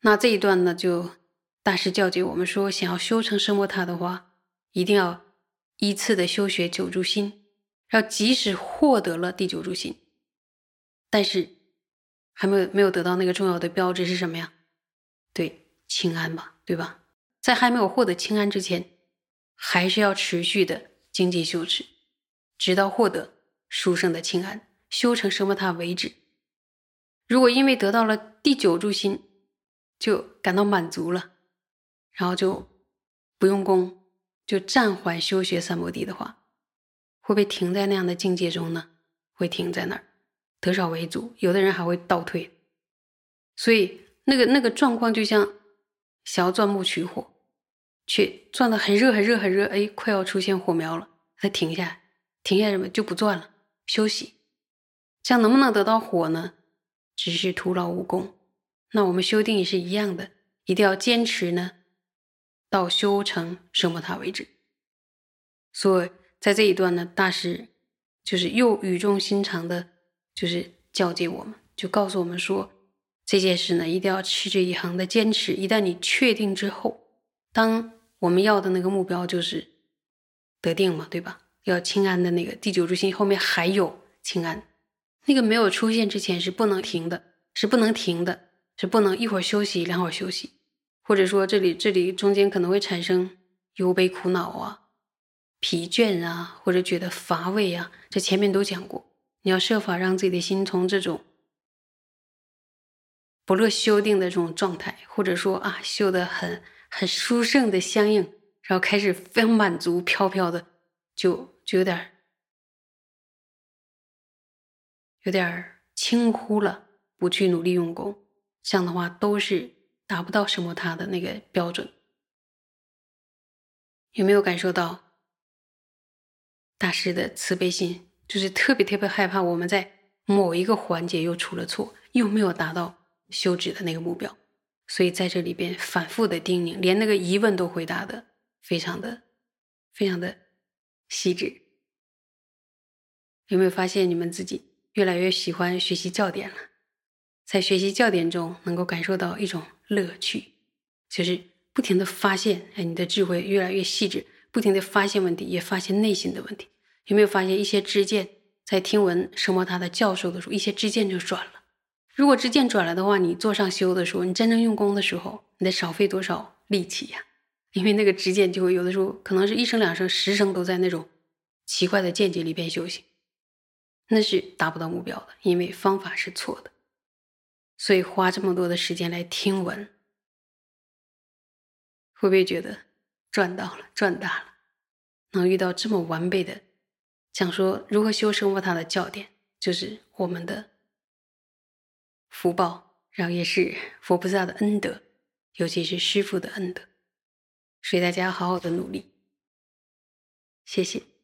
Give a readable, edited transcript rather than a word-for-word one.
那这一段呢，就大师教诫我们说，想要修成奢摩他的话，一定要依次的修学九住心，然后即使获得了第九住心，但是还没有得到那个重要的标志是什么呀？对，清安嘛，对吧？在还没有获得清安之前，还是要持续的精进修持，直到获得殊胜的清安，修成奢摩他为止。如果因为得到了第九住心就感到满足了，然后就不用功，就暂缓修学三摩地的话，会不会停在那样的境界中呢？会停在那儿，得少为主，有的人还会倒退。所以那个状况就像想要钻木取火，却钻得很热很热很热，哎，快要出现火苗了，再停下来，停下来什么就不钻了，休息。这样能不能得到火呢？只是徒劳无功。那我们修定也是一样的，一定要坚持呢，到修成奢摩他为止。所以在这一段呢，大师就是又语重心长的，就是教诫我们，就告诉我们说，这件事呢，一定要持之以恒的坚持。一旦你确定之后，当我们要的那个目标就是得定嘛，对吧？要清安的那个第九住心后面还有清安，那个没有出现之前是不能停的，是不能停的，是不能一会儿休息两会儿休息，或者说这里中间可能会产生忧悲苦恼啊、疲倦啊，或者觉得乏味啊，这前面都讲过。你要设法让自己的心从这种不乐修定的这种状态，或者说啊修得很殊胜的相应，然后开始非常满足飘飘的，就有点轻忽了，不去努力用功，这样的话都是达不到奢摩他的那个标准。有没有感受到大师的慈悲心？就是特别害怕我们在某一个环节又出了错，又没有达到修止的那个目标，所以在这里边反复的叮咛，连那个疑问都回答的非常的细致。有没有发现你们自己越来越喜欢学习教典了？在学习教典中能够感受到一种乐趣，就是不停的发现，你的智慧越来越细致，不停的发现问题，也发现内心的问题。有没有发现一些知见在听闻奢摩他的教授的时候，一些知见就转了？如果知见转了的话，你坐上修的时候，你真正用功的时候，你得少费多少力气呀？因为那个知见就会有的时候可能是1声2声10声都在那种奇怪的见解里边修行，那是达不到目标的，因为方法是错的。所以花这么多的时间来听闻，会不会觉得赚到了，赚大了？能遇到这么完备的讲说如何修奢摩他的教典，就是我们的福报，然后也是佛菩萨的恩德，尤其是师父的恩德。所以大家好好的努力，谢谢。